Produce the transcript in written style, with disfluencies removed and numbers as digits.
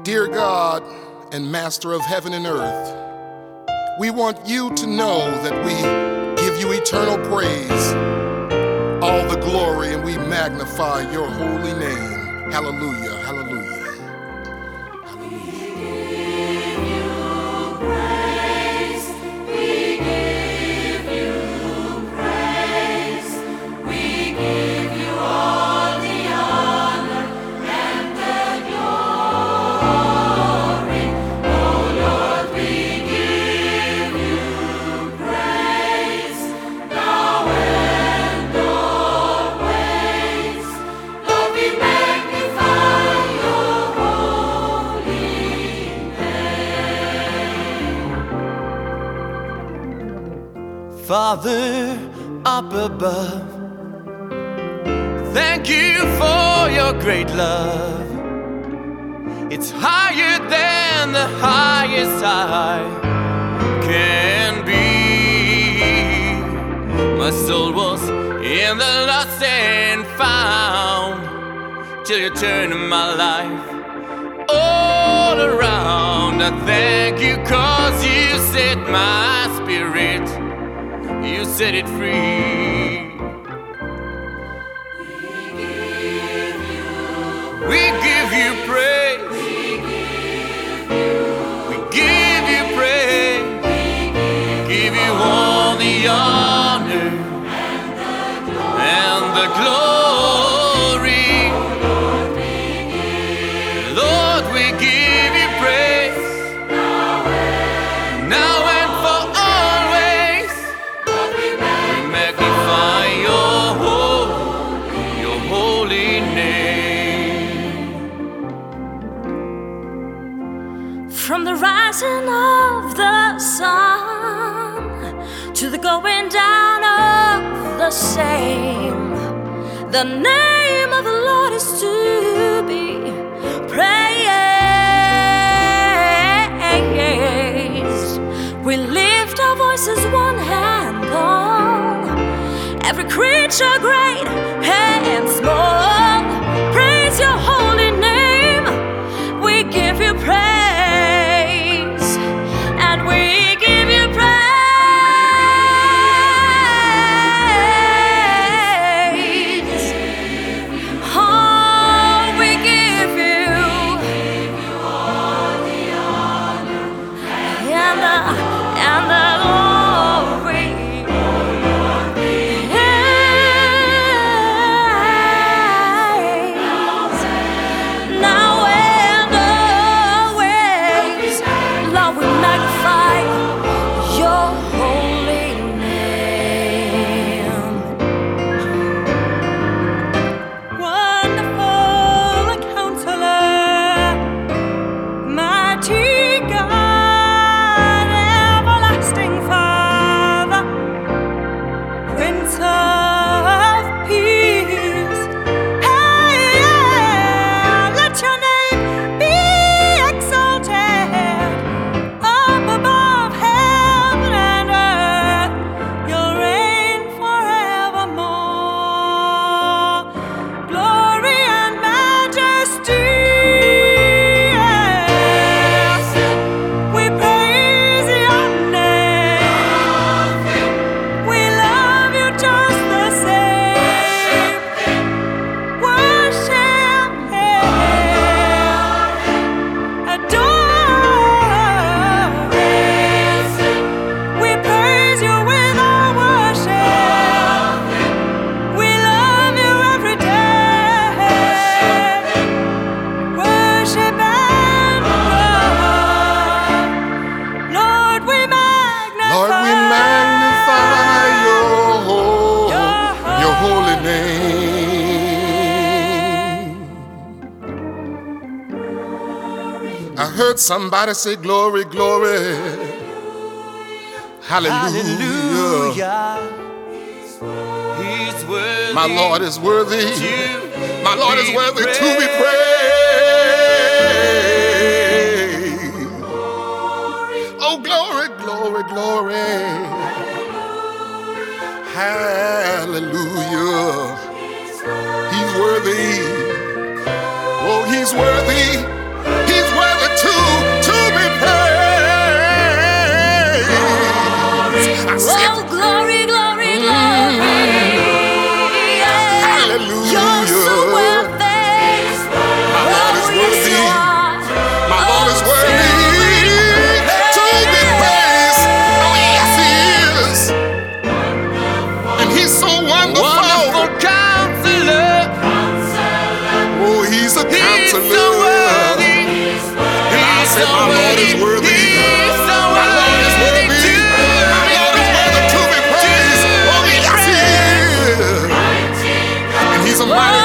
Dear God and Master of heaven and earth, we want you to know that we give you eternal praise, all the glory, and we magnify your holy name. Hallelujah, hallelujah. Father up above, thank you for your great love. It's higher than the highest I can be. My soul was in the lost and found, till you turned my life all around. I thank you 'cause you set my spirit, you set it free. We give you praise. We give you praise. Give you all the honor and the glory. Lord, we give you praise. Now and for always. We magnify your holy name. From the rising of the sun to the going down of the same, the name of the Lord is to be praised. We lift our voices one hand on every creature great and small. Praise your holy name. We give you praise, and we give you praise. Oh, we give you all the honor and the glory. Now and always, Lord, we magnify your holy name. Wonderful Counselor, mighty God, everlasting Father, Prince of Peace. Hey, let your name be exalted up above heaven and earth. You'll reign forevermore. Glory and majesty. We praise your name. We love you just the same. Worship Him, adore Him. We praise you with our worship. We love you every day. Worship and adore. Lord, we magnify your holy name. I heard somebody say glory, glory. Hallelujah. Hallelujah. He's worthy. My Lord is worthy. My Lord is worthy to be praised. Oh, glory, glory, glory. Hallelujah. He's worthy. Oh, he's worthy. He's worthy. He's a He's counselor. so worthy. And I say, my Lord is worthy. He's so My Lord is worthy. My Lord is worthy to be praised. Oh, yes, he is. And he's a mighty